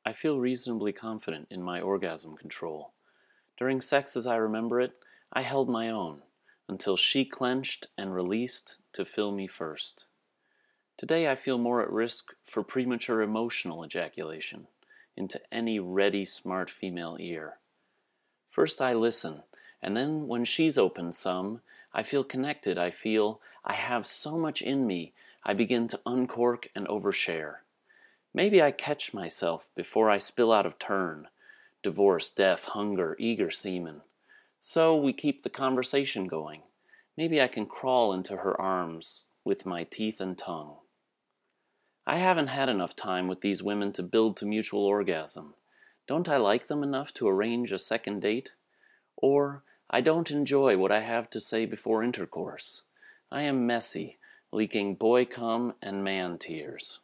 I feel reasonably confident in my orgasm control. During sex as I remember it, I held my own, until she clenched and released to fill me first. Today I feel more at risk for premature emotional ejaculation into any ready, smart female ear. First I listen, and then when she's opened some, I feel connected. I feel I have so much in me, I begin to uncork and overshare. Maybe I catch myself before I spill out of turn. Divorce, death, hunger, eager semen. So we keep the conversation going. Maybe I can crawl into her arms with my teeth and tongue. I haven't had enough time with these women to build to mutual orgasm. Don't I like them enough to arrange a second date? Or I don't enjoy what I have to say before intercourse. I am messy, leaking boy cum and man tears.